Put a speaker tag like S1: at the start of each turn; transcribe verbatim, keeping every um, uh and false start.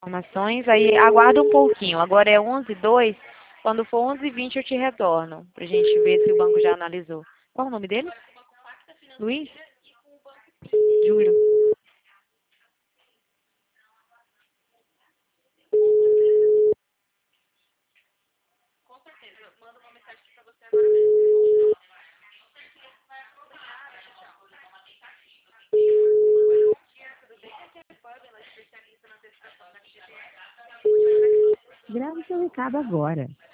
S1: Informações, aí aguarda um pouquinho. Agora é onze e dois. Quando for onze e vinte eu te retorno, pra gente ver se o banco já analisou. Qual o nome dele? Luiz? Júlio.
S2: Grave seu recado agora.